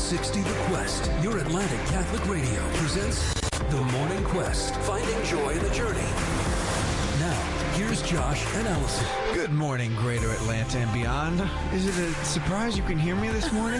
1160 The Quest, your Atlantic Catholic Radio, presents The Morning Quest, finding joy in the journey. Now, here's Josh and Allison. Good morning, Greater Atlanta and beyond. Is it a surprise you can hear me this morning?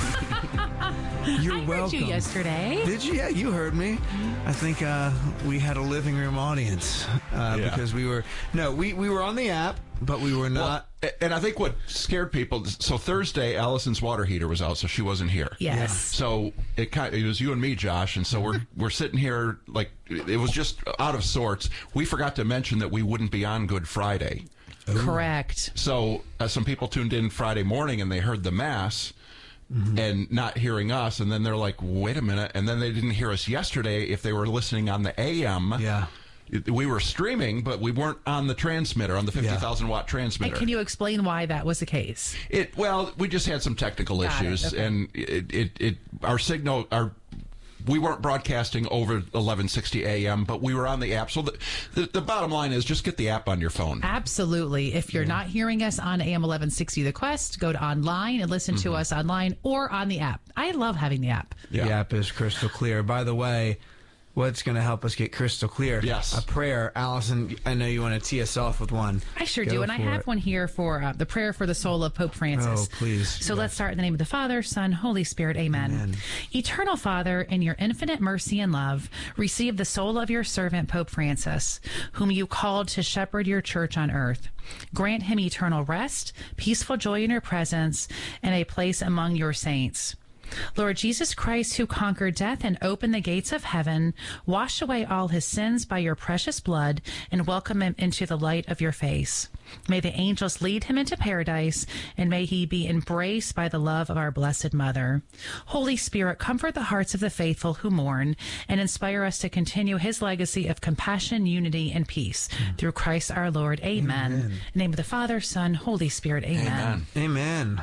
You're welcome. I heard you yesterday. Did you? Yeah, you heard me. I think we had a living room audience because we were on the app, but we were not. Well, and I think what scared people. So Thursday, Allison's water heater was out, so she wasn't here. Yes. Yeah. So it was you and me, Josh, and so we're sitting here like it was just out of sorts. We forgot to mention that we wouldn't be on Good Friday. Correct. So some people tuned in Friday morning and they heard the Mass. Mm-hmm. And not hearing us, and then they're like, wait a minute, and then they didn't hear us yesterday if they were listening on the AM. Yeah. We were streaming, but we weren't on the transmitter, on the 50,000 watt transmitter. And can you explain why that was the case? Well, we just had some technical issues, okay. And our signal, we weren't broadcasting over 1160 AM, but we were on the app. So the bottom line is just get the app on your phone. Absolutely. If you're not hearing us on AM 1160 The Quest, go to online and listen to us online or on the app. I love having the app. The app is crystal clear. By the way, what's going to help us get crystal clear? Yes. A prayer. Allison, I know you want to tee us off with one. I sure do. And I have one here for the prayer for the soul of Pope Francis. Oh, please. So let's start in the name of the Father, Son, Holy Spirit. Amen. Amen. Eternal Father, in your infinite mercy and love, receive the soul of your servant, Pope Francis, whom you called to shepherd your church on earth. Grant him eternal rest, peaceful joy in your presence, and a place among your saints. Lord Jesus Christ, who conquered death and opened the gates of heaven, wash away all his sins by your precious blood and welcome him into the light of your face. May the angels lead him into paradise, and may he be embraced by the love of our Blessed Mother. Holy Spirit, comfort the hearts of the faithful who mourn and inspire us to continue his legacy of compassion, unity, and peace. Through Christ our Lord. Amen. In the name of the Father, Son, Holy Spirit. Amen. Amen.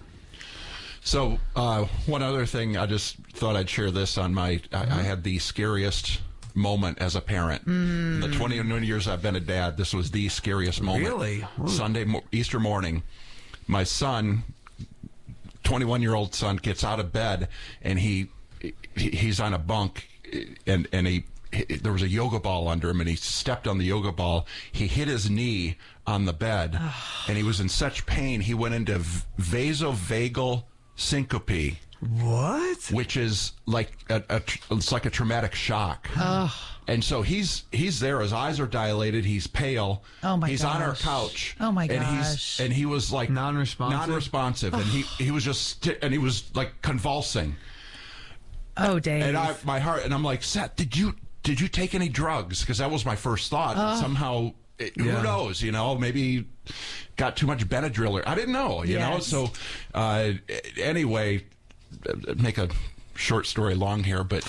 So one other thing, I just thought I'd share this on I had the scariest moment as a parent. The 21 years I've been a dad, this was the scariest moment. Really? Sunday, Easter morning, my son, 21-year-old son, gets out of bed, and he's on a bunk, and there was a yoga ball under him, and he stepped on the yoga ball. He hit his knee on the bed, and he was in such pain, he went into vasovagal syncope. What? Which is like it's like a traumatic shock. And so he's there. His eyes are dilated. He's pale. Oh my! He's gosh. on our couch. Oh my gosh! And he was like non-responsive, and he was just and he was like convulsing. Oh, Dave! And my heart, and I'm like, Seth, did you take any drugs? Because that was my first thought. Somehow. Who knows? Maybe got too much Benadryl. I didn't know. You know. So anyway, make a short story long here, but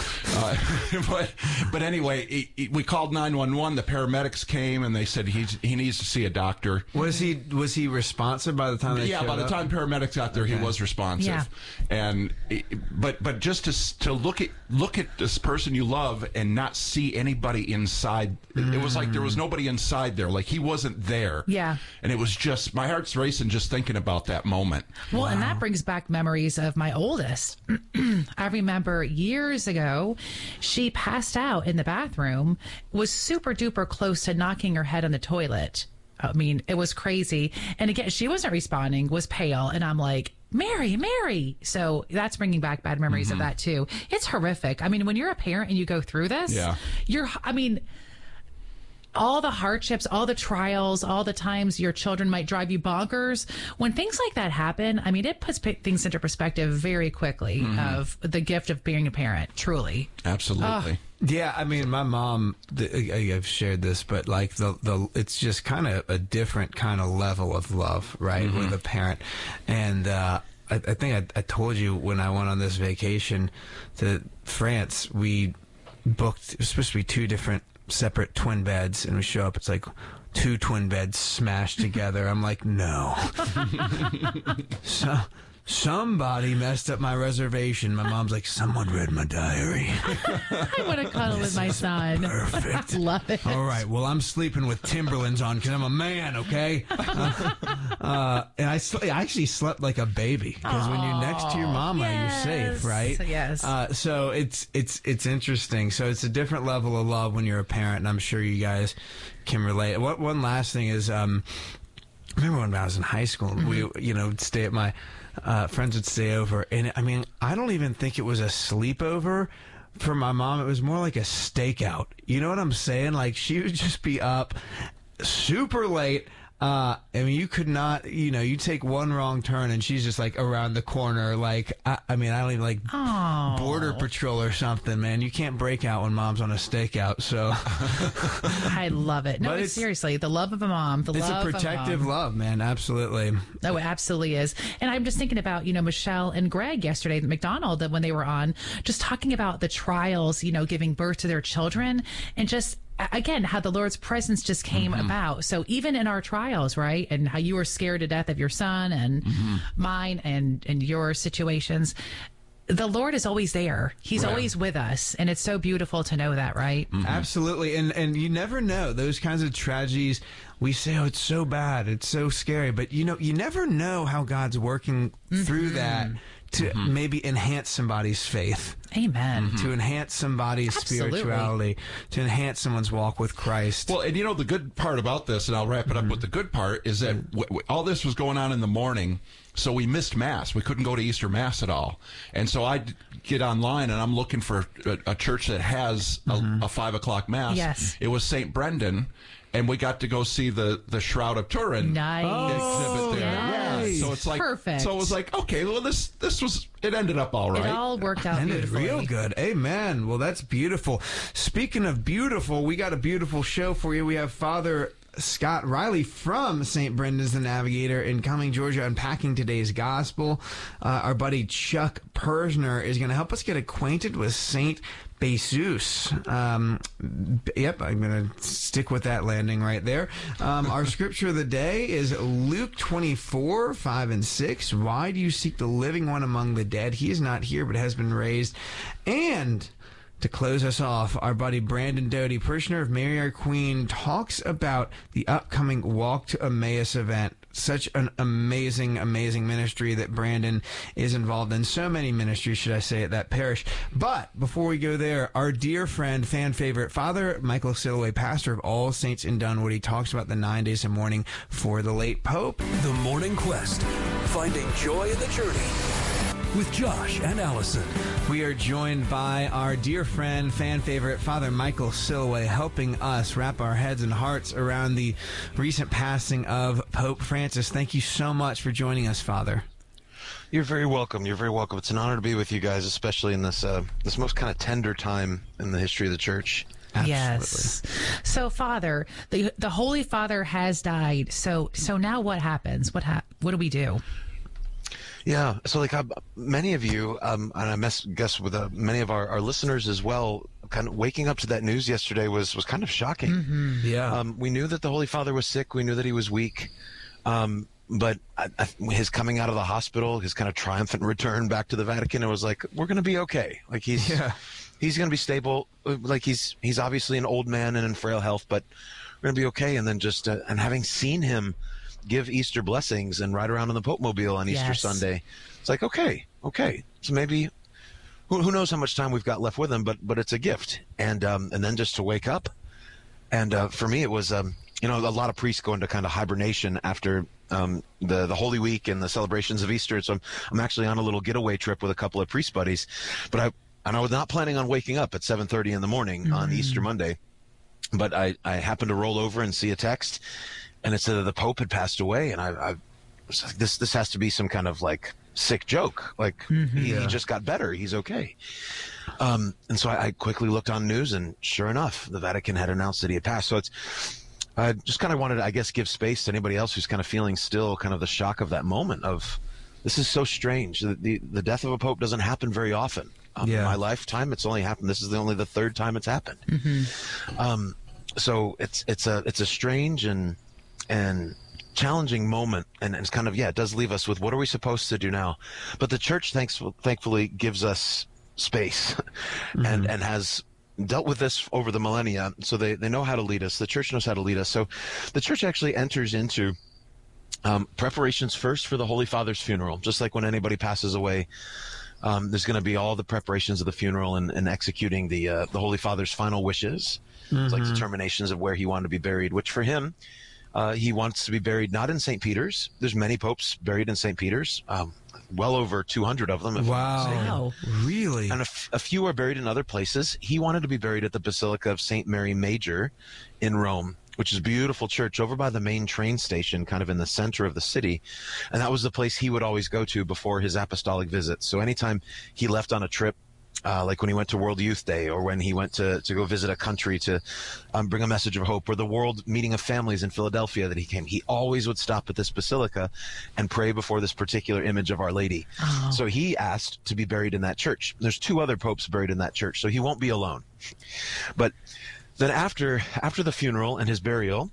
anyway, we called 911. The paramedics came and they said he needs to see a doctor. Was he responsive by the time they showed up? By the time paramedics got there, he was responsive. Yeah. And but just to look at this person you love and not see anybody inside, it was like there was nobody inside there, like he wasn't there. Yeah. And it was just my heart's racing just thinking about that moment. Well, and that brings back memories of my oldest. I remember years ago, she passed out in the bathroom, was super duper close to knocking her head on the toilet. I mean, it was crazy. And again, she wasn't responding, was pale. And I'm like, Mary. So that's bringing back bad memories of that too. It's horrific. I mean, when you're a parent and you go through this, all the hardships, all the trials, all the times your children might drive you bonkers. When things like that happen, I mean, it puts things into perspective very quickly of the gift of being a parent, truly. Absolutely. Yeah, I mean, my mom, I've shared this, but like it's just kind of a different kind of level of love, right, with a parent. And I think I told you when I went on this vacation to France, we booked, it was supposed to be two different separate twin beds, and we show up, it's like two twin beds smashed together. I'm like, no. somebody messed up my reservation. My mom's like, someone read my diary. I want to cuddle with my son. Perfect. Love it. All right. Well, I'm sleeping with Timberlands on because I'm a man, okay? And I actually slept like a baby because when you're next to your mama, you're safe, right? Yes. So it's interesting. So it's a different level of love when you're a parent, and I'm sure you guys can relate. One last thing is, I remember when I was in high school, we would stay at my friends would stay over, and I mean, I don't even think it was a sleepover. For my mom, it was more like a stakeout. You know what I'm saying? Like, she would just be up super late. I mean, you could not, you take one wrong turn and she's just like around the corner. Like, I don't even like Border Patrol or something, man. You can't break out when mom's on a stakeout. So I love it. No, But but it's- seriously, the love of a mom. it's a protective love, man. Absolutely. Oh, it absolutely is. And I'm just thinking about, Michelle and Greg yesterday at McDonald that when they were on, just talking about the trials, giving birth to their children and just, again, how the Lord's presence just came about. So even in our trials, right, and how you were scared to death of your son and mine and your situations, the Lord is always there. He's always with us. And it's so beautiful to know that, right? Absolutely. And you never know those kinds of tragedies. We say, oh, it's so bad, it's so scary. But, you never know how God's working through that to maybe enhance somebody's faith. Amen. To enhance somebody's Absolutely. spirituality, to enhance someone's walk with Christ. Well, and the good part about this, and I'll wrap it up with the good part, is that all this was going on in the morning, so we missed Mass. We couldn't go to Easter Mass at all. And so I get online, and I'm looking for a church that has a 5 o'clock Mass. Yes. It was St. Brendan, and we got to go see the Shroud of Turin Nice. exhibit there. Yes. Yeah. So it's like, Perfect. So it was like, okay, well, this was, it ended up all right. It all worked out Ended beautifully. real good. Amen. Well, that's beautiful. Speaking of beautiful, we got a beautiful show for you. We have Father Scott Riley from St. Brendan's the Navigator in Cumming, Georgia, unpacking today's gospel. Our buddy Chuck Persner is going to help us get acquainted with Saint Jesus. Yep, I'm going to stick with that landing right there. Our scripture of the day is Luke 24, 5 and 6. Why do you seek the living one among the dead? He is not here, but has been raised. And to close us off, our buddy Brandon Doty, parishioner of Mary Our Queen, talks about the upcoming Walk to Emmaus event. Such an amazing, amazing ministry that Brandon is involved in. So many ministries, should I say, at that parish. But before we go there, our dear friend, fan favorite, Father Michael Silloway, pastor of All Saints in Dunwoody, he talks about the 9 days of mourning for the late Pope. The Morning Quest. Finding joy in the journey. With Josh and Allison. We are joined by our dear friend, fan favorite, Father Michael Silloway, helping us wrap our heads and hearts around the recent passing of Pope Francis. Thank you so much for joining us, Father. You're very welcome. You're very welcome. It's an honor to be with you guys, especially in this this most kind of tender time in the history of the church. Yes. So, Father, the Holy Father has died. So now what happens? What do we do? Yeah. So, like many of you, and I guess with many of our listeners as well, kind of waking up to that news yesterday was kind of shocking. Yeah. We knew that the Holy Father was sick. We knew that he was weak. But his coming out of the hospital, his kind of triumphant return back to the Vatican, it was like, we're going to be okay. Like he's going to be stable. Like he's obviously an old man and in frail health, but we're going to be okay. And then just and having seen him give Easter blessings and ride around in the Pope Mobile on Easter Sunday, it's like, okay. So maybe who knows how much time we've got left with him, but it's a gift. And then just to wake up. And for me, it was, a lot of priests go into kind of hibernation after the Holy Week and the celebrations of Easter. So I'm actually on a little getaway trip with a couple of priest buddies, but I was not planning on waking up at 7:30 in the morning on Easter Monday, but I happened to roll over and see a text, and it said that the Pope had passed away, and I was like, this has to be some kind of like sick joke. Like he just got better. He's okay. And so I quickly looked on news, and sure enough, the Vatican had announced that he had passed. So I just kind of wanted to, I guess, give space to anybody else who's kind of feeling still kind of the shock of that moment of, this is so strange. The death of a Pope doesn't happen very often. In my lifetime, it's only happened. This is only the third time it's happened. So it's a strange and challenging moment, and it's kind of, it does leave us with, what are we supposed to do now? But the church thankfully gives us space and has dealt with this over the millennia, so they know how to lead us. The church knows how to lead us. So the church actually enters into preparations first for the Holy Father's funeral. Just like when anybody passes away, there's going to be all the preparations of the funeral and executing the Holy Father's final wishes. It's like determinations of where he wanted to be buried, which for him, he wants to be buried not in St. Peter's. There's many popes buried in St. Peter's, well over 200 of them. Wow. Really? And a few are buried in other places. He wanted to be buried at the Basilica of St. Mary Major in Rome, which is a beautiful church over by the main train station, kind of in the center of the city. And that was the place he would always go to before his apostolic visits. So anytime he left on a trip, like when he went to World Youth Day, or when he went to go visit a country to bring a message of hope, or the World Meeting of Families in Philadelphia that he came, he always would stop at this basilica and pray before this particular image of Our Lady. Oh. So he asked to be buried in that church. There's 2 other popes buried in that church, so he won't be alone. But then after the funeral and his burial,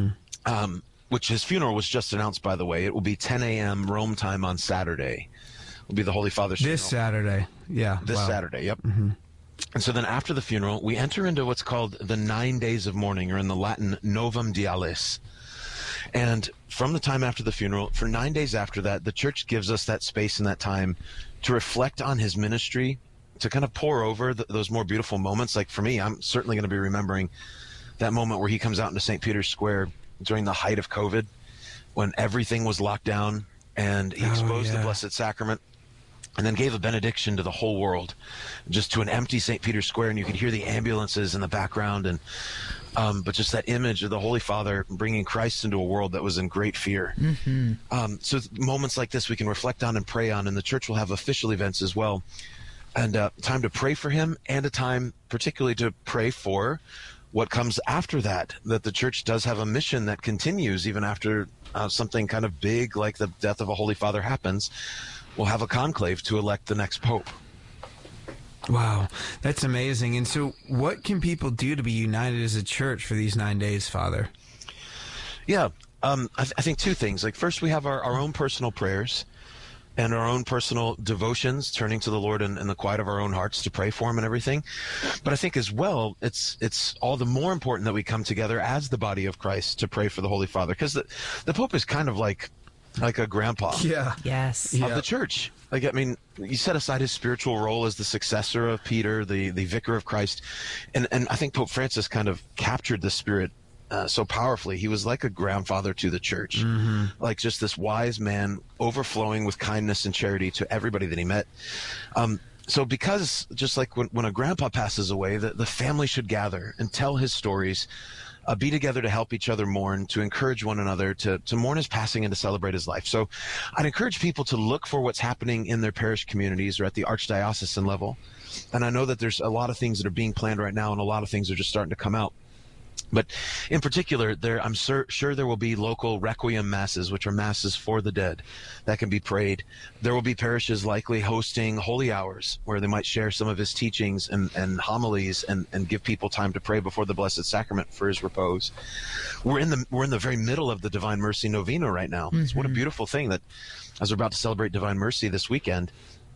which his funeral was just announced, by the way, it will be 10 a.m. Rome time on Saturday. Will be the Holy Father's funeral. This Saturday. Yeah. This Saturday, yep. Mm-hmm. And so then after the funeral, we enter into what's called the 9 days of mourning, or in the Latin, Novum Dialis. And from the time after the funeral, for 9 days after that, the church gives us that space and that time to reflect on his ministry, to kind of pour over those more beautiful moments. Like for me, I'm certainly going to be remembering that moment where he comes out into St. Peter's Square during the height of COVID, when everything was locked down, and he exposed the Blessed Sacrament, and then gave a benediction to the whole world, just to an empty St. Peter's Square, and you could hear the ambulances in the background, and but just that image of the Holy Father bringing Christ into a world that was in great fear. Mm-hmm. So moments like this we can reflect on and pray on, and the church will have official events as well, and time to pray for him, and a time particularly to pray for what comes after that the church does have a mission that continues even after something kind of big like the death of a Holy Father happens. We'll have a conclave to elect the next pope. Wow, that's amazing. And so what can people do to be united as a church for these 9 days, Father? Yeah, I think 2 things. Like, first, we have our own personal prayers and our own personal devotions, turning to the Lord in the quiet of our own hearts to pray for him and everything. But I think as well, it's all the more important that we come together as the body of Christ to pray for the Holy Father, because the Pope is kind of like a grandpa of the church. Like, I mean, you set aside his spiritual role as the successor of Peter, the vicar of Christ. And I think Pope Francis kind of captured the spirit so powerfully. He was like a grandfather to the church, like just this wise man overflowing with kindness and charity to everybody that he met. So because just like when a grandpa passes away, the family should gather and tell his stories, be together to help each other mourn, to encourage one another, to mourn his passing and to celebrate his life. So I'd encourage people to look for what's happening in their parish communities or at the archdiocesan level. And I know that there's a lot of things that are being planned right now, and a lot of things are just starting to come out. But in particular, I'm sure there will be local requiem masses, which are masses for the dead, that can be prayed. There will be parishes likely hosting holy hours where they might share some of his teachings and homilies and give people time to pray before the Blessed Sacrament for his repose. We're in the very middle of the Divine Mercy Novena right now. Mm-hmm. What a beautiful thing that as we're about to celebrate Divine Mercy this weekend,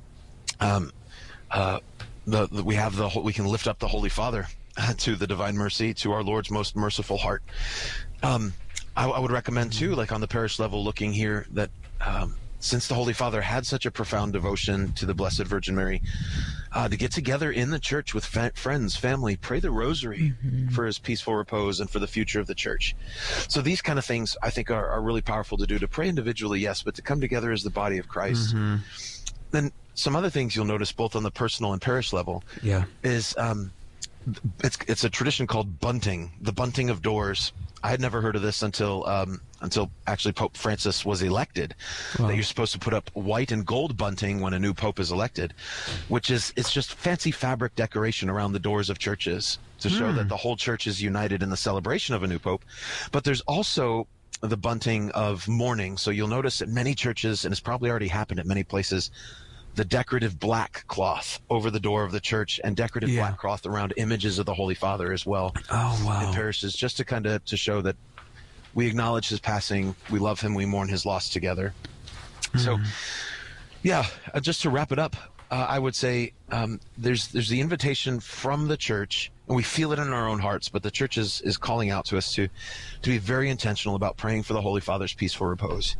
we can lift up the Holy Father to the Divine Mercy, to our Lord's most merciful heart. I would recommend too, like on the parish level, looking here that since the Holy Father had such a profound devotion to the Blessed Virgin Mary, to get together in the church with friends, family, pray the rosary for his peaceful repose and for the future of the church. So these kind of things I think are really powerful to do, to pray individually, yes, but to come together as the body of Christ. Then some other things you'll notice both on the personal and parish level is it's a tradition called bunting, the bunting of doors. I had never heard of this until actually Pope Francis was elected. Wow. That you're supposed to put up white and gold bunting when a new pope is elected, it's just fancy fabric decoration around the doors of churches to show that the whole church is united in the celebration of a new pope. But there's also the bunting of mourning. So you'll notice at many churches, and it's probably already happened at many places, the decorative black cloth over the door of the church, and decorative black cloth around images of the Holy Father as well. Oh, wow. In parishes, just to kind of to show that we acknowledge his passing. We love him. We mourn his loss together. So, yeah, just to wrap it up, I would say there's the invitation from the church, and we feel it in our own hearts, but the church is calling out to us to be very intentional about praying for the Holy Father's peaceful repose,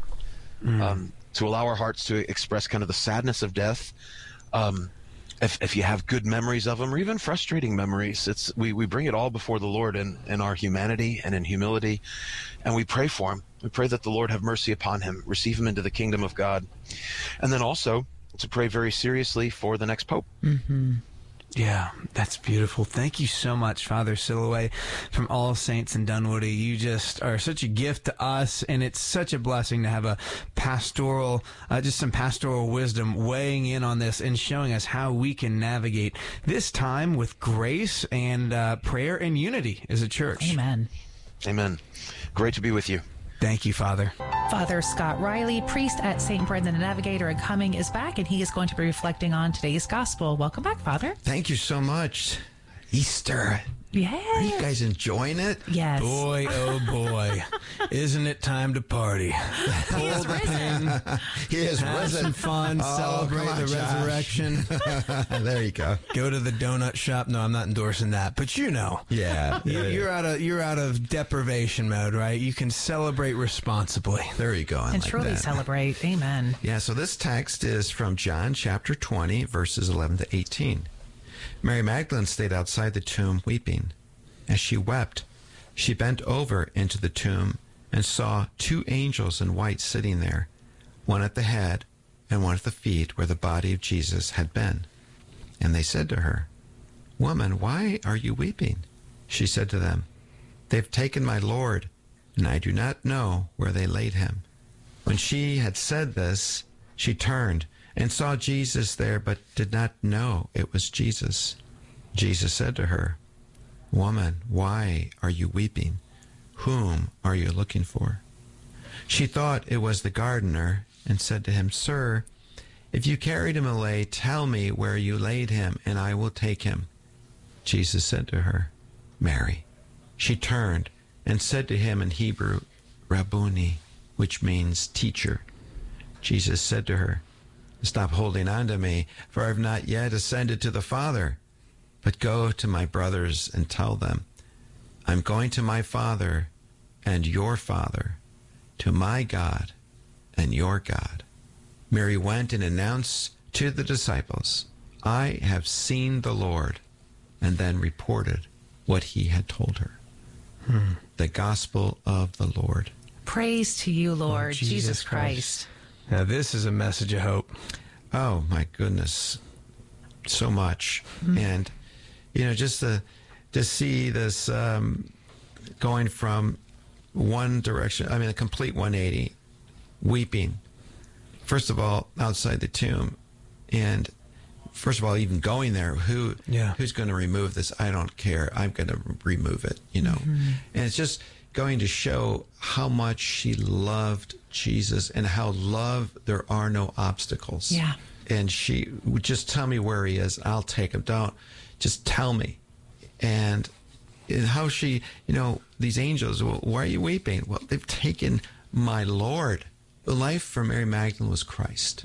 to allow our hearts to express kind of the sadness of death. If you have good memories of him, or even frustrating memories, we bring it all before the Lord in our humanity and in humility, and we pray for him. We pray that the Lord have mercy upon him, receive him into the kingdom of God, and then also to pray very seriously for the next pope. Mm-hmm. Yeah, that's beautiful. Thank you so much, Father Silloway from All Saints in Dunwoody. You just are such a gift to us, and it's such a blessing to have a pastoral, just some pastoral wisdom weighing in on this and showing us how we can navigate this time with grace and prayer and unity as a church. Amen. Amen. Great to be with you. Thank you, Father. Father Scott Riley, priest at St. Brendan the Navigator in Cumming, is back, and he is going to be reflecting on today's gospel. Welcome back, Father. Thank you so much. Easter. Yeah. Are you guys enjoying it? Yes. Boy, oh boy. Isn't it time to party? He is risen. He is Have risen. some fun, celebrate come on, the Josh. resurrection. There you go. Go to the donut shop. No, I'm not endorsing that, but you know. Yeah. You're out of deprivation mode, right? You can celebrate responsibly. There you go. I And like truly that. celebrate. Amen. Yeah, so this text is from John chapter 20, verses 11 to 18. Mary Magdalene stayed outside the tomb weeping. As she wept, she bent over into the tomb and saw two angels in white sitting there, one at the head and one at the feet where the body of Jesus had been. And they said to her, "Woman, why are you weeping?" She said to them, "They've taken my Lord, and I do not know where they laid him." When she had said this, she turned and saw Jesus there, but did not know it was Jesus. Jesus said to her, "Woman, why are you weeping? Whom are you looking for?" She thought it was the gardener and said to him, "Sir, if you carried him away, tell me where you laid him, and I will take him." Jesus said to her, "Mary." She turned and said to him in Hebrew, "Rabboni," which means teacher. Jesus said to her, "Stop holding on to me, for I have not yet ascended to the Father. But go to my brothers and tell them, I'm going to my Father and your Father, to my God and your God." Mary went and announced to the disciples, "I have seen the Lord," and then reported what he had told her. The Gospel of the Lord. Praise to you, Lord, Lord Jesus Christ. Now, this is a message of hope. Oh, my goodness. So much. And, just to see this going from one direction, a complete 180, weeping. First of all, outside the tomb. And first of all, even going there, who's going to remove this? I don't care. I'm going to remove it, And it's just going to show how much she loved Jesus and how there are no obstacles. Yeah. And she would just tell me where he is. I'll take him. Don't just tell me. And how she, these angels, well, why are you weeping? Well, they've taken my Lord. The life for Mary Magdalene was Christ.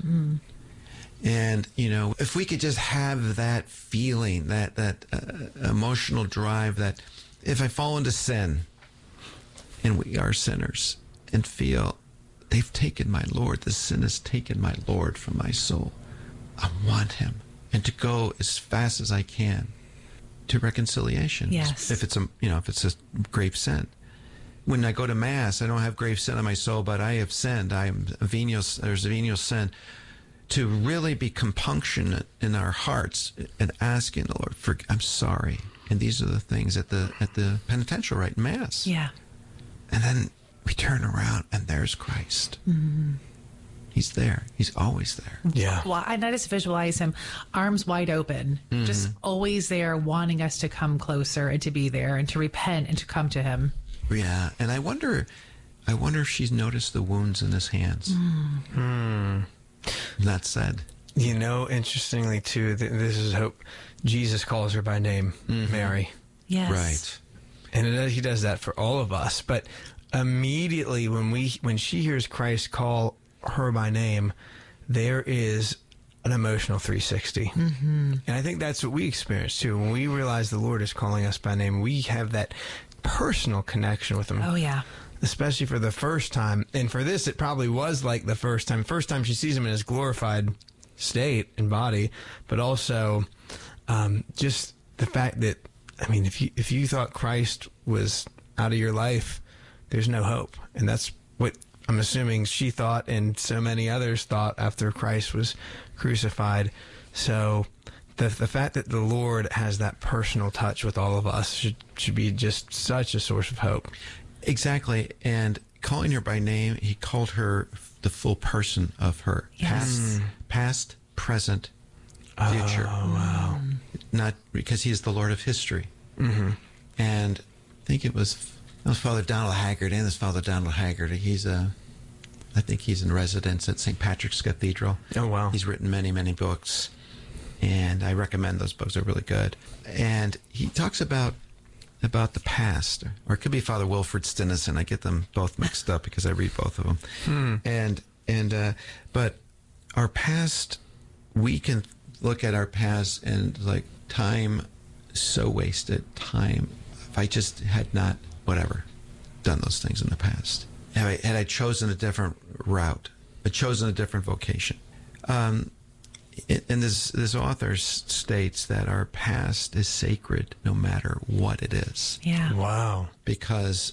And, if we could just have that feeling, that emotional drive, that if I fall into sin, and we are sinners, and feel they've taken my Lord, the sin has taken my Lord from my soul. I want him, and to go as fast as I can to reconciliation. Yes. If it's a grave sin. When I go to Mass, I don't have grave sin on my soul, but I have sinned. There's a venial sin. To really be compunction in our hearts and asking the Lord, I'm sorry. And these are the things at the penitential rite in Mass. Yeah. And then we turn around and there's Christ. He's there. He's always there. Yeah. Well, I just visualize him, arms wide open, just always there, wanting us to come closer and to be there and to repent and to come to him. Yeah. And I wonder if she's noticed the wounds in his hands. That said. Interestingly, too, this is hope. Jesus calls her by name, Mary. Yes. Right. And he does that for all of us. But immediately when she hears Christ call her by name, there is an emotional 360. And I think that's what we experience too. When we realize the Lord is calling us by name, we have that personal connection with him. Oh, yeah. Especially for the first time. And for this, it probably was like the first time. First time she sees him in his glorified state and body, but also just the fact that, I mean, if you thought Christ was out of your life, there's no hope. And that's what I'm assuming she thought, and so many others thought after Christ was crucified. So the fact that the Lord has that personal touch with all of us should be just such a source of hope. Exactly. And calling her by name, he called her the full person of her. Yes. Past, present, future. Oh, wow. Not because he is the Lord of history. And I think it was Father Donald Haggard, and this Father Donald Haggard. I think he's in residence at St. Patrick's Cathedral. Oh, wow. He's written many, many books, and I recommend those books. They're really good. And he talks about the past, or it could be Father Wilfred Stinnison. I get them both mixed up because I read both of them. But our past, we can look at our past and like time so wasted. Time, if I just had not done those things in the past, had I chosen a different route, had chosen a different vocation. And this author states that our past is sacred no matter what it is. Yeah. Wow. Because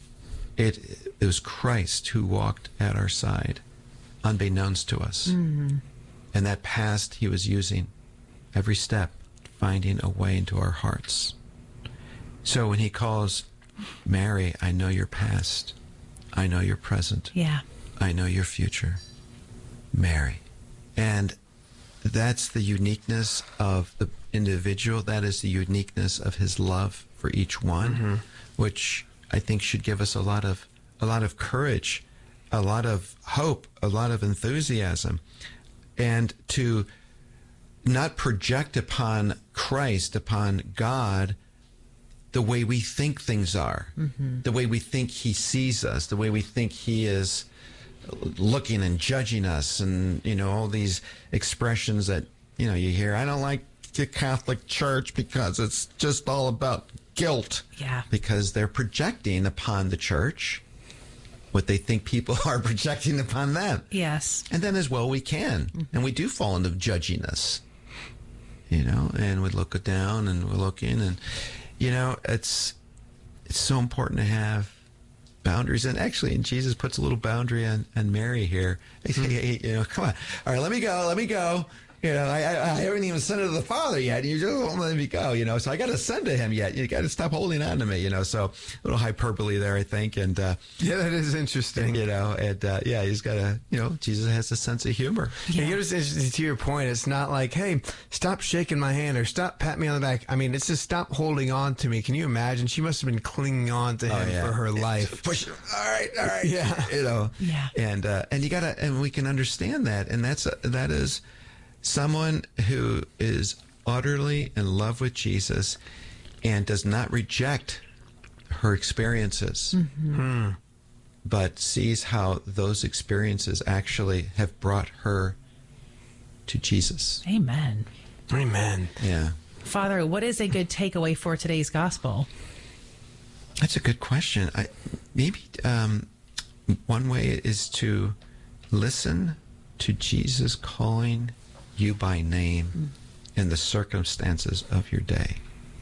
it was Christ who walked at our side unbeknownst to us. And that past he was using every step, finding a way into our hearts. So when he calls Mary, I know your past, I know your present, Yeah. I know your future, Mary. And that's the uniqueness of the individual. That is the uniqueness of his love for each one, which I think should give us a lot of courage, a lot of hope, a lot of enthusiasm, and to not project upon Christ, upon God, the way we think things are, the way we think he sees us, the way we think he is looking and judging us, and all these expressions that you hear. I don't like the Catholic Church because it's just all about guilt. Yeah. Because they're projecting upon the church what they think people are projecting upon them. Yes. And then as well we can. And we do fall into judginess. And we look down and we're looking, and it's so important to have boundaries. And actually, and Jesus puts a little boundary on Mary here. Hey, come on. All right, let me go. I haven't even sent it to the Father yet. You just won't let me go, so I got to send to him yet. You got to stop holding on to me, so a little hyperbole there, I think. And, yeah, that is interesting. he's got to, Jesus has a sense of humor. Yeah. To your point, it's not like, hey, stop shaking my hand or stop patting me on the back. I mean, it's just stop holding on to me. Can you imagine? She must have been clinging on to him for her life. Push. All right. Yeah. Yeah. And you got to, and we can understand that. And that is someone who is utterly in love with Jesus and does not reject her experiences, but sees how those experiences actually have brought her to Jesus. Amen. Amen. Yeah. Father, what is a good takeaway for today's gospel? That's a good question. Maybe one way is to listen to Jesus calling you by name in the circumstances of your day.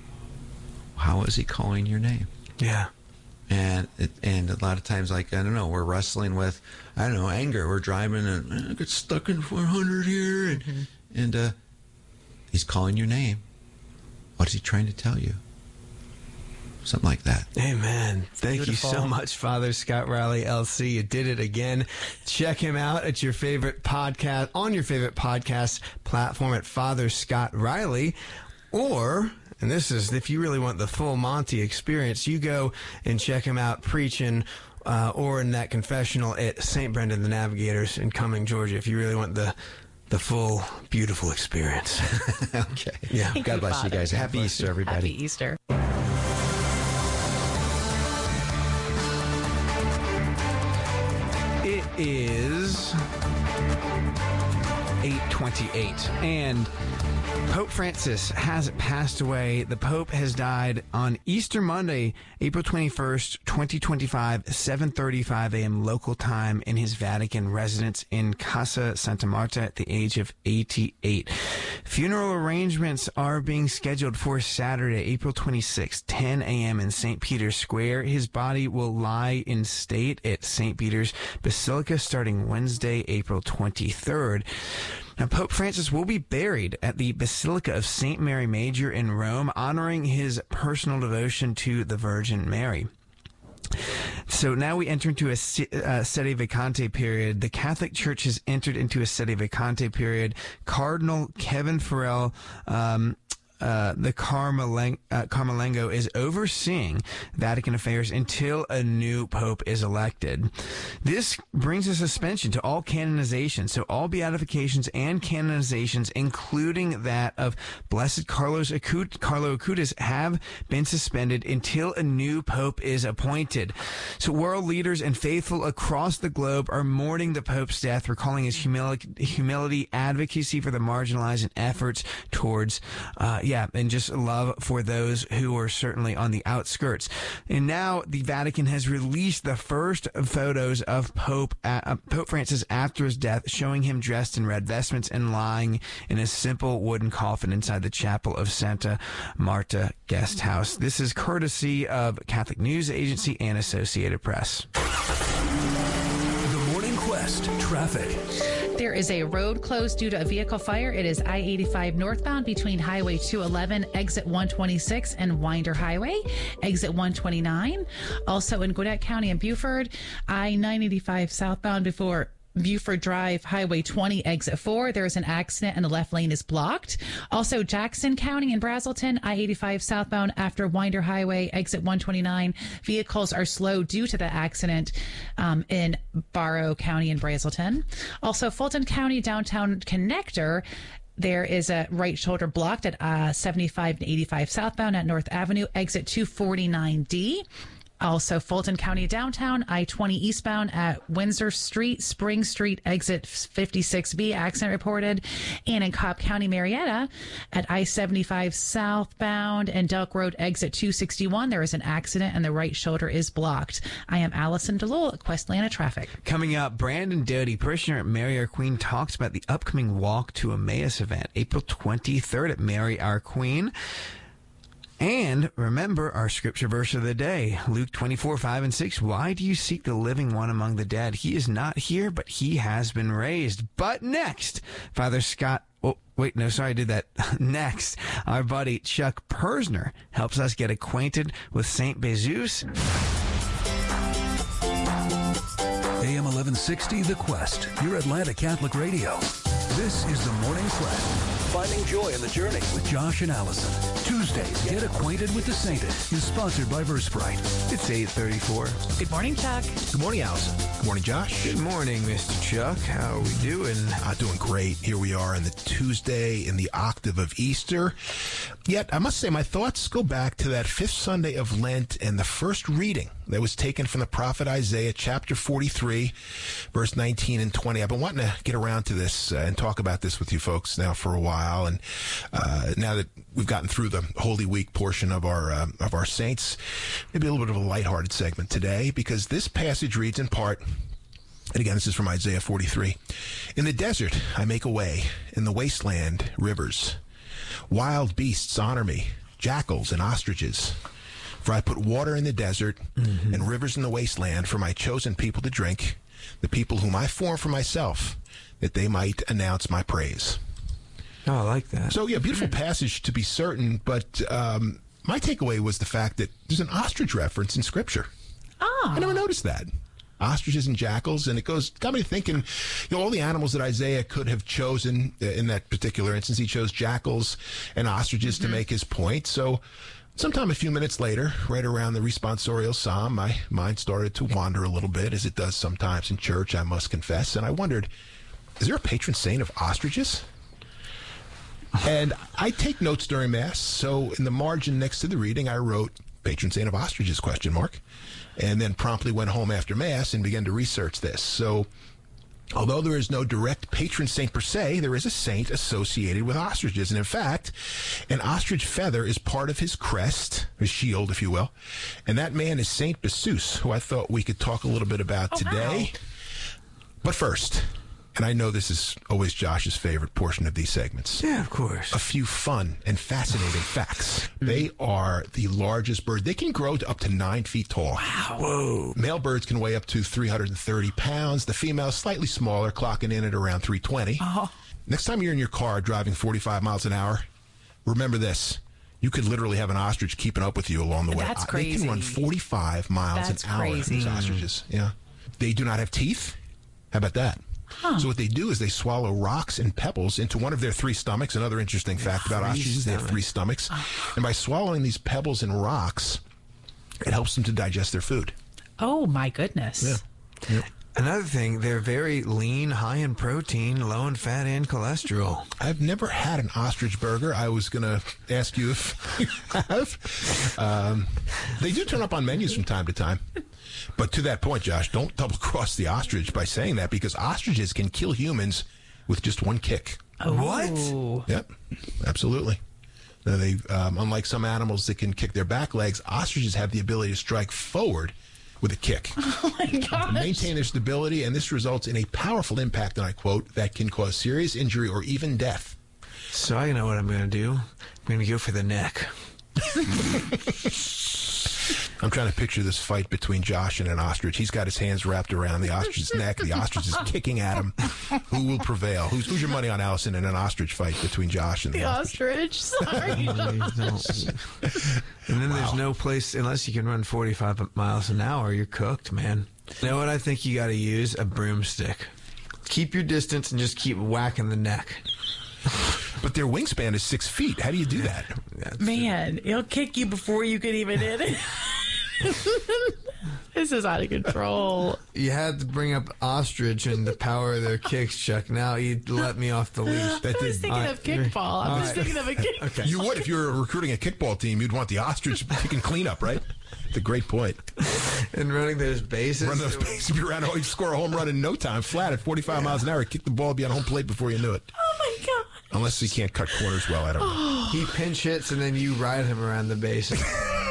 How is he calling your name? Yeah. And a lot of times, we're wrestling with, anger. We're driving and I get stuck in 400 here, and he's calling your name. What is he trying to tell you? Something like that. Amen. Thank Beautiful. you so much, Father Scott Riley, LC. You did it again. Check him out at your favorite podcast, on your favorite podcast platform at Father Scott Riley. Or, and this is, if you really want the full Monty experience, you go and check him out preaching or in that confessional at St. Brendan the Navigators in Cumming, Georgia, if you really want the full, beautiful experience. Okay. Yeah. God bless you guys. Happy Easter, everybody. Happy Easter. is 8:28, and Pope Francis has passed away. The Pope has died on Easter Monday, April 21st, 2025, 7:35 a.m. local time in his Vatican residence in Casa Santa Marta at the age of 88. Funeral arrangements are being scheduled for Saturday, April 26th, 10 a.m. in St. Peter's Square. His body will lie in state at St. Peter's Basilica starting Wednesday, April 23rd. Now, Pope Francis will be buried at the Basilica of St. Mary Major in Rome, honoring his personal devotion to the Virgin Mary. So now we enter into a sede vacante period. The Catholic Church has entered into a sede vacante period. Cardinal Kevin Farrell, the Carmelengo, is overseeing Vatican affairs until a new pope is elected. This brings a suspension to all canonizations, so all beatifications and canonizations, including that of Blessed Carlo Acutis, have been suspended until a new pope is appointed. So world leaders and faithful across the globe are mourning the pope's death, recalling his humility, advocacy for the marginalized, and efforts towards and just love for those who are certainly on the outskirts. And now the Vatican has released the first photos of Pope Francis after his death, showing him dressed in red vestments and lying in a simple wooden coffin inside the chapel of Santa Marta Guest House. This is courtesy of Catholic News Agency and Associated Press. The Morning Quest traffic. There is a road closed due to a vehicle fire. It is I-85 northbound between Highway 211, exit 126, and Winder Highway, exit 129. Also in Gwinnett County and Beaufort, I-985 southbound before Buford Drive, Highway 20, exit 4. There is an accident and the left lane is blocked. Also, Jackson County and Brazelton, I-85 southbound after Winder Highway, exit 129. Vehicles are slow due to the accident in Barrow County and Brazelton. Also, Fulton County downtown connector. There is a right shoulder blocked at 75 and 85 southbound at North Avenue, exit 249D. Also, Fulton County downtown, I-20 eastbound at Windsor Street, Spring Street, exit 56B, accident reported. And in Cobb County, Marietta, at I-75 southbound and Delk Road, exit 261, there is an accident and the right shoulder is blocked. I am Allison DeLull at Questlanta Traffic. Coming up, Brandon Doty, parishioner at Mary Our Queen, talks about the upcoming Walk to Emmaus event, April 23rd at Mary Our Queen. And remember our scripture verse of the day, Luke 24:5-6. Why do you seek the living one among the dead? He is not here, but he has been raised. But next, Father Scott. Oh, wait, no, sorry, I did that. Next, our buddy Chuck Persner helps us get acquainted with St. Jesus. AM 1160, The Quest, your Atlanta Catholic Radio. This is the Morning Quest. Finding joy in the journey with Josh and Allison. Tuesdays, Get Acquainted with the Sainted is sponsored by Versprite. It's 8:34. Good morning, Chuck. Good morning, Allison. Good morning, Josh. Good morning, Mr. Chuck. How are we doing? Doing great. Here we are in the Tuesday in the octave of Easter. Yet, I must say, my thoughts go back to that fifth Sunday of Lent and the first reading that was taken from the prophet Isaiah, chapter 43, verse 19 and 20. I've been wanting to get around to this and talk about this with you folks now for a while. And now that we've gotten through the Holy Week portion of our saints, maybe a little bit of a lighthearted segment today, because this passage reads in part, and again, this is from Isaiah 43. In the desert, I make a way. In the wasteland, rivers. Wild beasts honor me, jackals and ostriches. For I put water in the desert and rivers in the wasteland for my chosen people to drink, the people whom I form for myself, that they might announce my praise. Oh, I like that. So, yeah, beautiful passage to be certain, but my takeaway was the fact that there's an ostrich reference in Scripture. Oh. I never noticed that. Ostriches and jackals, and it got me thinking, all the animals that Isaiah could have chosen in that particular instance. He chose jackals and ostriches to make his point. So sometime a few minutes later, right around the responsorial psalm, my mind started to wander a little bit, as it does sometimes in church, I must confess. And I wondered, is there a patron saint of ostriches? And I take notes during Mass, so in the margin next to the reading, I wrote, patron saint of ostriches, ? and then promptly went home after Mass and began to research this. So, although there is no direct patron saint per se, there is a saint associated with ostriches. And in fact, an ostrich feather is part of his crest, his shield, if you will. And that man is Saint Bessus, who I thought we could talk a little bit about today. Wow. But first, and I know this is always Josh's favorite portion of these segments. Yeah, of course. A few fun and fascinating facts. They are the largest bird. They can grow to up to 9 feet tall. Wow. Whoa. Male birds can weigh up to 330 pounds. The female is slightly smaller, clocking in at around 320. Oh. Next time you're in your car driving 45 miles an hour, remember this. You could literally have an ostrich keeping up with you along the way. That's crazy. They can run 45 miles That's an hour, crazy. these ostriches. Yeah. They do not have teeth. How about that? So what they do is they swallow rocks and pebbles into one of their 3 stomachs. Another interesting fact about ostriches, they have 3 stomachs. And by swallowing these pebbles and rocks, it helps them to digest their food. Oh, my goodness. Yeah. Another thing, they're very lean, high in protein, low in fat and cholesterol. I've never had an ostrich burger. I was going to ask you if you have. They do turn up on menus from time to time. But to that point, Josh, don't double-cross the ostrich by saying that, because ostriches can kill humans with just one kick. Oh. What? Yep, absolutely. Now they, unlike some animals that can kick their back legs, ostriches have the ability to strike forward with a kick. Oh, my gosh. Maintain their stability, and this results in a powerful impact, and I quote, that can cause serious injury or even death. So I know what I'm going to do. I'm going to go for the neck. I'm trying to picture this fight between Josh and an ostrich. He's got his hands wrapped around the ostrich's neck. The ostrich is kicking at him. Who will prevail? Who's your money on, Allison, in an ostrich fight between Josh and the ostrich? Sorry. And then there's no place, unless you can run 45 miles an hour, you're cooked, man. You know what I think you got to use? A broomstick. Keep your distance and just keep whacking the neck. But their wingspan is 6 feet. How do you do that? Man, he'll kick you before you can even hit it. This is out of control. You had to bring up ostrich and the power of their kicks, Chuck. Now you let me off the leash. I was thinking of kickball. I was thinking of a kick. Okay. You would, if you were recruiting a kickball team, you'd want the ostrich kicking cleanup, right? It's a great point. And running those bases. Run those bases. If you score a home run in no time, flat at 45 miles an hour, kick the ball, be on home plate before you knew it. Oh, my God. Unless he can't cut corners well, I don't know. He pinch hits and then you ride him around the bases.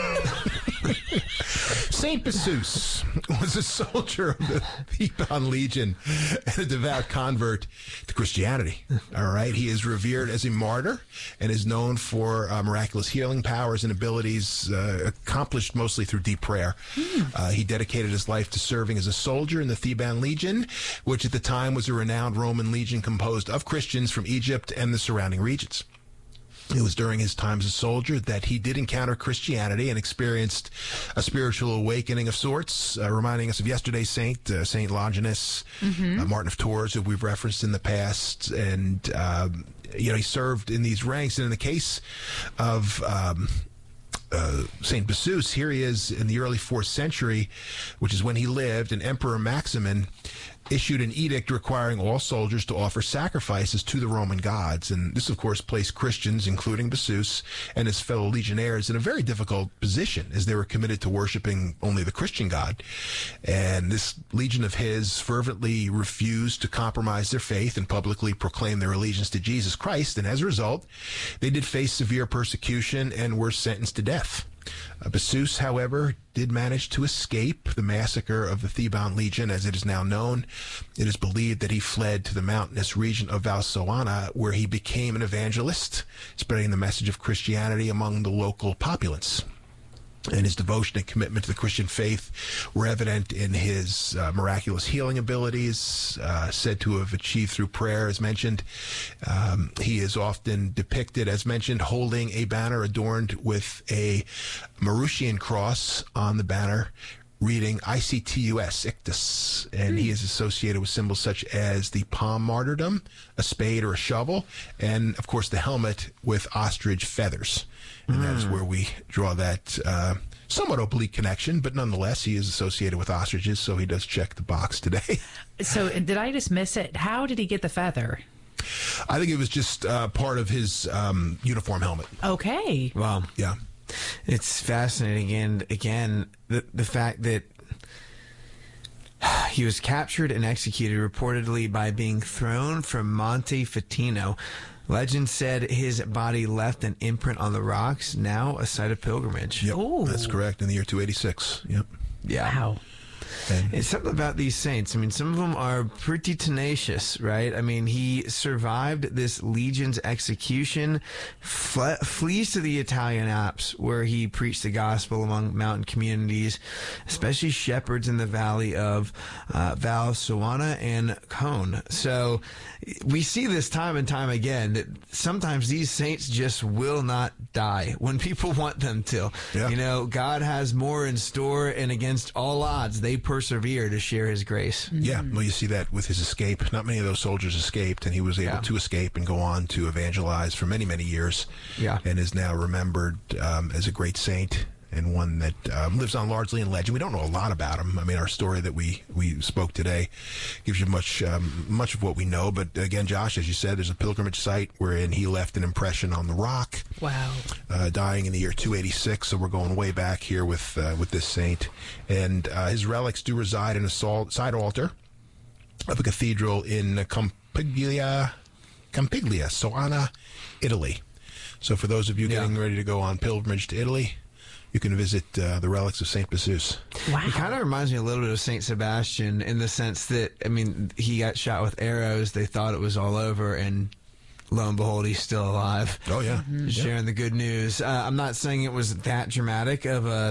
Saint Bessus was a soldier of the Theban Legion and a devout convert to Christianity. All right. He is revered as a martyr and is known for miraculous healing powers and abilities accomplished mostly through deep prayer. He dedicated his life to serving as a soldier in the Theban Legion, which at the time was a renowned Roman legion composed of Christians from Egypt and the surrounding regions. It was during his time as a soldier that he did encounter Christianity and experienced a spiritual awakening of sorts, reminding us of yesterday's saint, Saint Longinus, Martin of Tours, who we've referenced in the past. And, he served in these ranks. And in the case of Saint Bessus, here he is in the early 4th century, which is when he lived, and Emperor Maximin issued an edict requiring all soldiers to offer sacrifices to the Roman gods. And this, of course, placed Christians, including Bessus and his fellow legionnaires, in a very difficult position, as they were committed to worshiping only the Christian God. And this legion of his fervently refused to compromise their faith and publicly proclaim their allegiance to Jesus Christ. And as a result, they did face severe persecution and were sentenced to death. Bessus, however, did manage to escape the massacre of the Theban Legion, as it is now known. It is believed that he fled to the mountainous region of Valsoana, where he became an evangelist, spreading the message of Christianity among the local populace. And his devotion and commitment to the Christian faith were evident in his miraculous healing abilities, said to have achieved through prayer, as mentioned. He is often depicted, as mentioned, holding a banner adorned with a Mauritian cross on the banner, reading ICTUS, Ictus. And he is associated with symbols such as the palm martyrdom, a spade or a shovel, and, of course, the helmet with ostrich feathers. And that is where we draw that somewhat oblique connection, but nonetheless, he is associated with ostriches, so he does check the box today. So did I just miss it? How did he get the feather? I think it was just part of his uniform helmet. Okay. Wow. Yeah. It's fascinating. And again, the fact that He was captured and executed reportedly by being thrown from Monte Fatino. Legend said his body left an imprint on the rocks, now a site of pilgrimage. Yep, that's correct, in the year 286. Yep. Yeah. Wow. It's something about these saints. I mean, some of them are pretty tenacious, right? I mean, he survived this legion's execution, flees to the Italian Alps, where he preached the gospel among mountain communities, especially shepherds in the valley of Val Suana and Cone. So we see this time and time again that sometimes these saints just will not die when people want them to. Yeah. You know, God has more in store, and against all odds, they persevere to share his grace. Yeah, well, you see that with his escape. Not many of those soldiers escaped, and he was able to escape and go on to evangelize for many, many years. Yeah. And is now remembered as a great saint and one that lives on largely in legend. We don't know a lot about him. I mean, our story that we spoke today gives you much of what we know. But again, Josh, as you said, there's a pilgrimage site wherein he left an impression on the rock. Wow. Dying in the year 286, so we're going way back here with this saint. And his relics do reside in a side altar of a cathedral in Campiglia, Suana, Italy. So for those of you getting ready to go on pilgrimage to Italy, you can visit the relics of St. Bassus. Wow. He kind of reminds me a little bit of St. Sebastian in the sense that, I mean, he got shot with arrows. They thought it was all over, and lo and behold, he's still alive. Oh, yeah. Sharing the good news. I'm not saying it was that dramatic of a,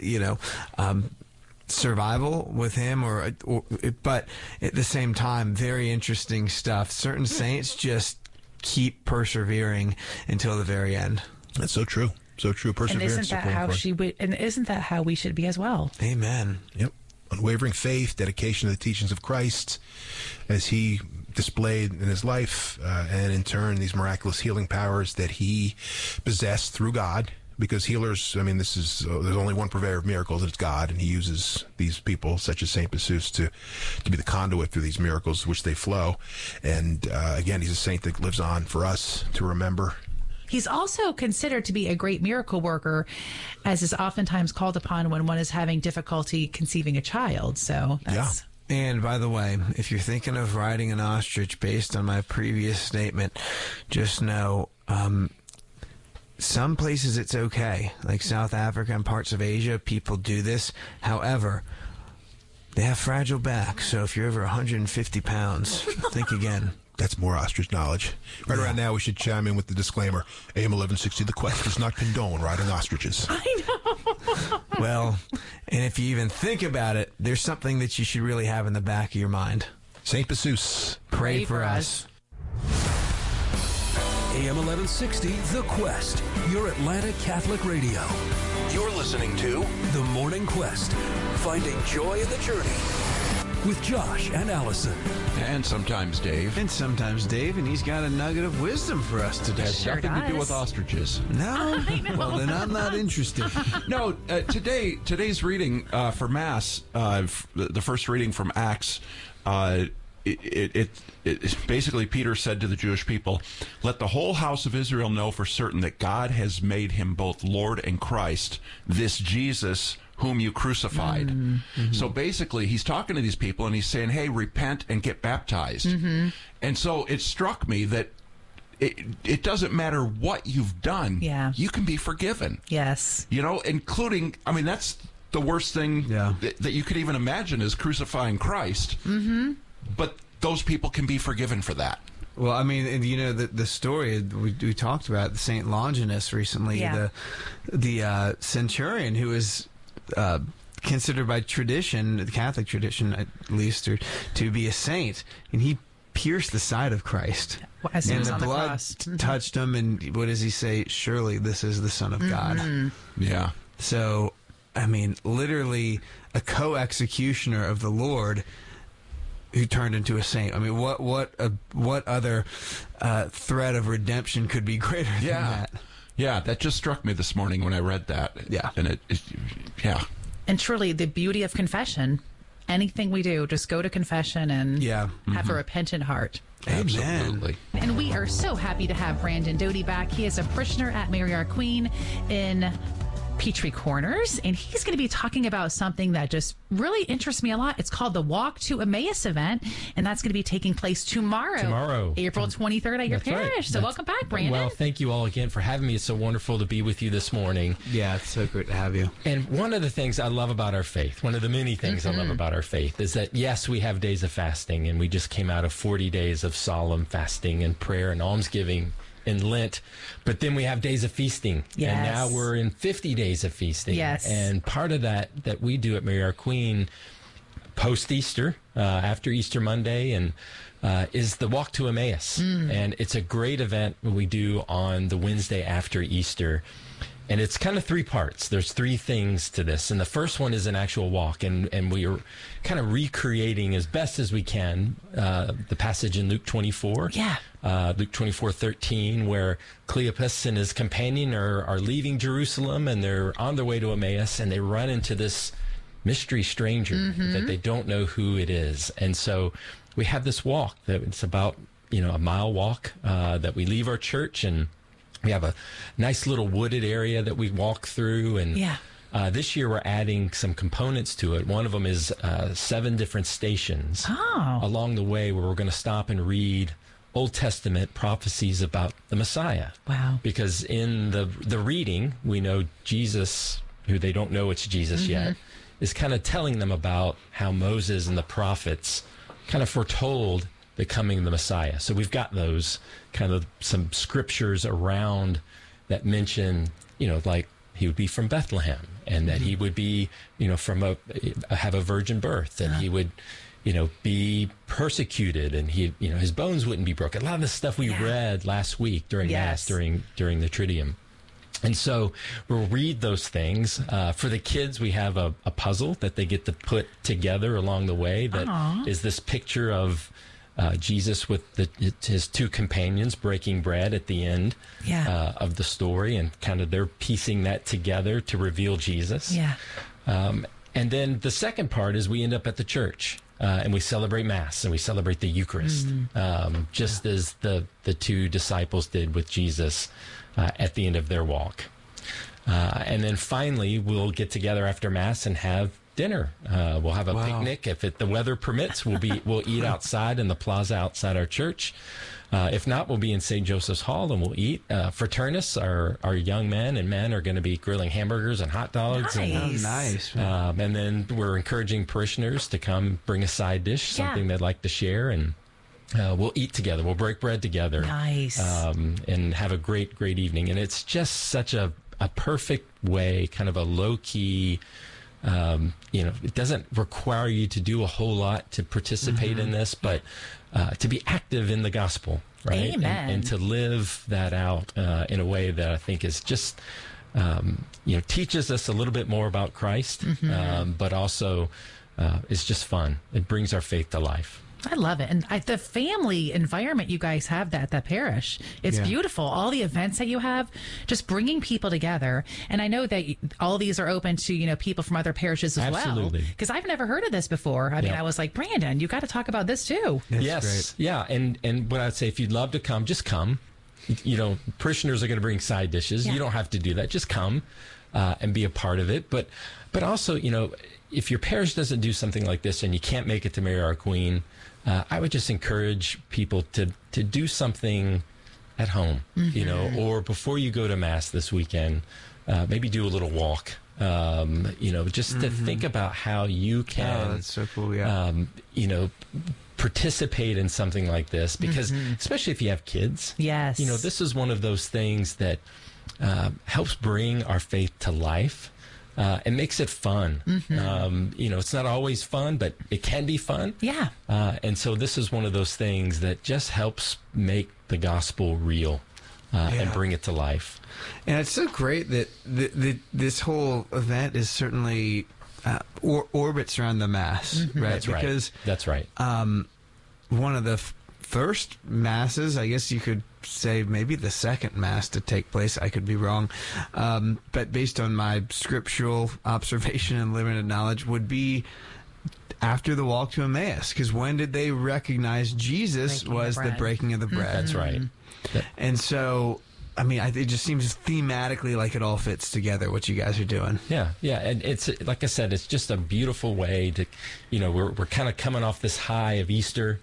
survival with him, but at the same time, very interesting stuff. Certain saints just keep persevering until the very end. That's so true. So true. Perseverance. And isn't that how we should be as well? Amen. Yep. Unwavering faith, dedication to the teachings of Christ, as he displayed in his life, and in turn these miraculous healing powers that he possessed through God. Because healers, I mean, there's only one purveyor of miracles, and it's God, and he uses these people, such as St. Bassus, to be the conduit through these miracles, which they flow. And again, he's a saint that lives on for us to remember. He's also considered to be a great miracle worker, as is oftentimes called upon when one is having difficulty conceiving a child. So that's... Yeah. And by the way, if you're thinking of riding an ostrich based on my previous statement, just know some places it's okay. Like South Africa and parts of Asia, people do this. However, they have fragile backs, so if you're over 150 pounds, think again. That's more ostrich knowledge. Right around now, we should chime in with the disclaimer. AM 1160, The Quest does not condone riding ostriches. I know. Well, and if you even think about it, there's something that you should really have in the back of your mind. St. Bassus. Pray for us. AM 1160, The Quest, your Atlanta Catholic radio. You're listening to The Morning Quest, finding joy in the journey with Josh and Allison. And sometimes Dave. And he's got a nugget of wisdom for us today. Has nothing to do with ostriches. No? Well, then I'm not interested. No, today's reading for Mass, the first reading from Acts, it basically Peter said to the Jewish people, "Let the whole house of Israel know for certain that God has made him both Lord and Christ, this Jesus whom you crucified." Mm-hmm. So basically, he's talking to these people and he's saying, "Hey, repent and get baptized." Mm-hmm. And so it struck me that it doesn't matter what you've done. Yeah. You can be forgiven. Yes. You know, including, I mean, that's the worst thing that you could even imagine is crucifying Christ. Mm-hmm. But those people can be forgiven for that. Well, I mean, and you know, the story we talked about, St. Longinus recently, the centurion who was considered by tradition, the Catholic tradition at least, to be a saint, and he pierced the side of Christ. As he and was the on blood touched him, and what does he say? Surely this is the Son of God. Yeah. So, I mean, literally a co-executioner of the Lord who turned into a saint. I mean, what other thread of redemption could be greater than that? Yeah, that just struck me this morning when I read that. Yeah. And And truly, the beauty of confession, anything we do, just go to confession and have a repentant heart. Absolutely. And we are so happy to have Brandon Doty back. He is a parishioner at Mary Our Queen in Peachtree Corners, and he's going to be talking about something that just really interests me a lot. It's called the Walk to Emmaus event, and that's going to be taking place tomorrow, April 23rd at your parish. Right. So welcome back, Brandon. Well, thank you all again for having me. It's so wonderful to be with you this morning. Yeah, it's so great to have you. And one of the things I love about our faith, one of the many things I love about our faith, is that, yes, we have days of fasting, and we just came out of 40 days of solemn fasting and prayer and almsgiving in Lent, but then we have days of feasting. Yes. And now we're in 50 days of feasting. Yes. And part of that we do at Mary Our Queen post-Easter, after Easter Monday, and is the Walk to Emmaus. And it's a great event we do on the Wednesday after Easter. And it's kind of three parts. There's three things to this. And the first one is an actual walk. And we are kind of recreating as best as we can the passage in Luke 24. Yeah. Luke 24:13, where Cleopas and his companion are leaving Jerusalem, and they're on their way to Emmaus, and they run into this mystery stranger that they don't know who it is. And so we have this walk that it's about, a mile walk that we leave our church, and we have a nice little wooded area that we walk through. And this year we're adding some components to it. One of them is 7 different stations along the way where we're going to stop and read Old Testament prophecies about the Messiah. Wow. Because in the reading, we know Jesus, who they don't know it's Jesus yet, is kind of telling them about how Moses and the prophets kind of foretold the coming of the Messiah. So we've got those kind of some scriptures around that mention, like he would be from Bethlehem, and that he would be, from have a virgin birth, and he would, be persecuted, and he, his bones wouldn't be broken. A lot of the stuff we read last week during Mass, during the Triduum. And so we'll read those things. For the kids, we have a puzzle that they get to put together along the way that is this picture of Jesus with his 2 companions breaking bread at the end of the story, and kind of they're piecing that together to reveal Jesus. Yeah. And then the second part is we end up at the church, and we celebrate Mass, and we celebrate the Eucharist, just as the 2 disciples did with Jesus at the end of their walk. And then finally, we'll get together after Mass and have dinner. We'll have a picnic. If the weather permits, we'll eat outside in the plaza outside our church. If not, we'll be in St. Joseph's Hall and we'll eat. Fraternis, our young men and men, are going to be grilling hamburgers and hot dogs. Nice. Nice. And then we're encouraging parishioners to come bring a side dish, something they'd like to share, and we'll eat together. We'll break bread together. Nice. And have a great, great evening. And it's just such a perfect way, kind of a low-key, it doesn't require you to do a whole lot to participate in this, but to be active in the gospel, right? Amen. And to live that out in a way that I think is just, teaches us a little bit more about Christ, but also is just fun. It brings our faith to life. I love it. And the family environment you guys have at that parish, it's beautiful. All the events that you have, just bringing people together. And I know that all these are open to, people from other parishes as well. Because I've never heard of this before. I mean, I was like, Brandon, you got to talk about this too. Yes. Great. Yeah. And what I'd say, if you'd love to come, just come. Parishioners are going to bring side dishes. You don't have to do that. Just come and be a part of it. But also, if your parish doesn't do something like this and you can't make it to Mary Our Queen, I would just encourage people to do something at home, or before you go to Mass this weekend, maybe do a little walk, just to think about how you can, that's so cool, participate in something like this, because especially if you have kids, this is one of those things that helps bring our faith to life. It makes it fun. It's not always fun, but it can be fun. Yeah. And so this is one of those things that just helps make the gospel real and bring it to life. And it's so great that this whole event is certainly orbits around the Mass, right? That's right. One of the first Masses, I guess you could say maybe the second Mass to take place. I could be wrong. But based on my scriptural observation and limited knowledge, would be after the walk to Emmaus. Because when did they recognize Jesus was the breaking of the bread? That's right. And so I mean, it just seems thematically like it all fits together, what you guys are doing. Yeah, and it's, like I said, it's just a beautiful way to, we're kind of coming off this high of Easter,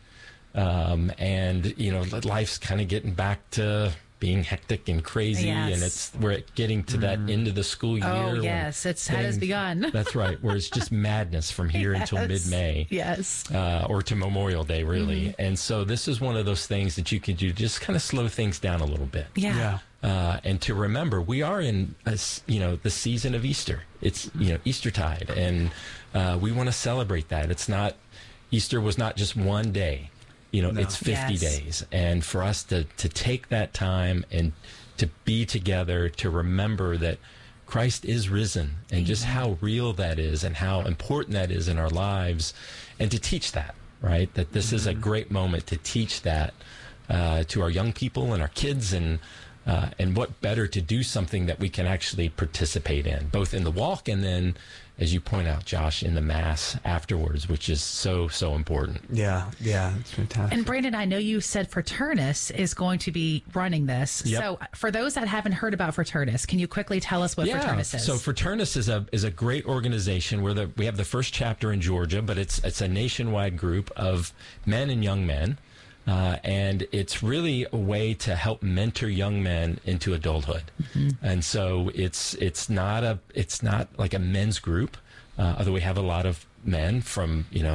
and, life's kind of getting back to being hectic and crazy, yes. and we're getting to that end of the school year. Oh, yes, it has begun. That's right, where it's just madness from here until mid-May. Yes. Or to Memorial Day, really. And so this is one of those things that you can do, just kind of slow things down a little bit. Yeah. And to remember, we are in, the season of Easter. It's, Eastertide, and we want to celebrate that. It's not, Easter was not just one day. It's 50 days. And for us to take that time and to be together, to remember that Christ is risen and just how real that is and how important that is in our lives, and to teach that, right? That this is a great moment to teach that to our young people and our kids, and what better to do something that we can actually participate in, both in the walk and then, as you point out, Josh, in the Mass afterwards, which is so, so important. Yeah, it's fantastic. And Brandon, I know you said Fraternus is going to be running this. Yep. So for those that haven't heard about Fraternus, can you quickly tell us what Fraternus is? So Fraternus is a great organization where we have the first chapter in Georgia, but it's a nationwide group of men and young men. And it's really a way to help mentor young men into adulthood. And so it's not like a men's group, although we have a lot of men from, in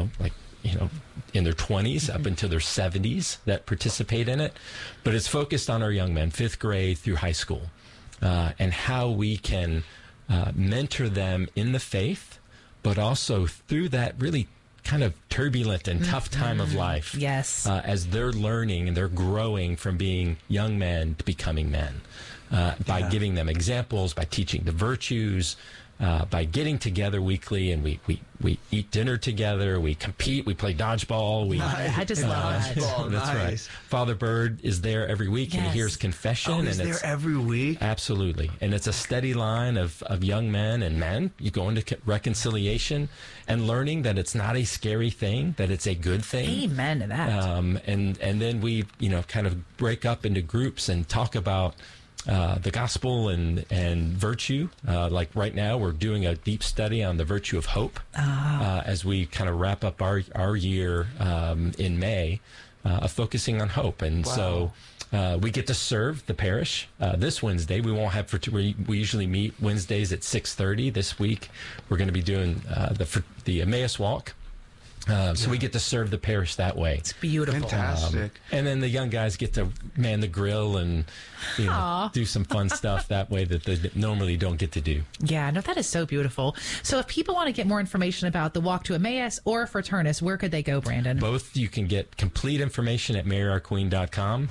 their 20s up into their 70s that participate in it. But it's focused on our young men, 5th grade through high school, and how we can mentor them in the faith, but also through that really kind of turbulent and tough time of life. Yes. As they're learning and they're growing from being young men to becoming men, by giving them examples, by teaching the virtues, by getting together weekly, and we eat dinner together, we compete, we play dodgeball. I just love that. That's right. Father Bird is there every week, and he hears confession. And there every week? Absolutely. And it's a steady line of young men and men. You go into reconciliation and learning that it's not a scary thing, that it's a good thing. Amen to that. And then we, kind of break up into groups and talk about the gospel and virtue. Like right now, we're doing a deep study on the virtue of hope as we kind of wrap up our year in May, focusing on hope. And so we get to serve the parish this Wednesday. We won't have we usually meet Wednesdays at 6:30. This week, we're going to be doing the Emmaus Walk. So we get to serve the parish that way. It's beautiful. Fantastic. And then the young guys get to man the grill and do some fun stuff that way that they normally don't get to do. Yeah, no, that is so beautiful. So if people want to get more information about the Walk to Emmaus or Fraternus, where could they go, Brandon? Both. You can get complete information at maryourqueen.com.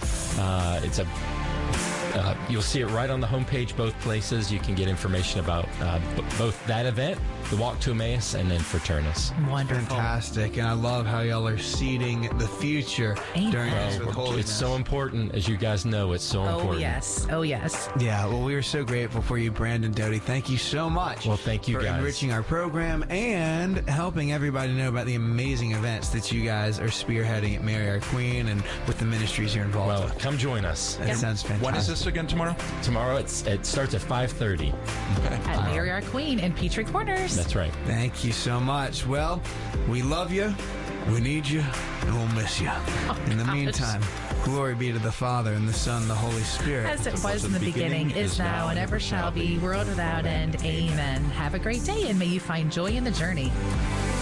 You'll see it right on the homepage, both places. You can get information about both that event, the Walk to Emmaus, and then Fraternus. Wonderful. Fantastic. And I love how y'all are seeding the future during this with holiness. It's so important, as you guys know, it's so important. Oh, yes. Yeah, well, we are so grateful for you, Brandon Doty. Thank you so much. Well, thank you for guys. enriching our program and helping everybody know about the amazing events that you guys are spearheading at Mary Our Queen and with the ministries you're involved with. Come join us. That sounds fantastic. When is this again tomorrow? Tomorrow it starts at 5:30. At Mary Our Queen in Petrie Corners. That's right. Thank you so much. Well, we love you, we need you, and we'll miss you. In the meantime, glory be to the Father, and the Son, and the Holy Spirit. As it was in the beginning, is now, and ever shall be, world without end. Amen. Have a great day, and may you find joy in the journey.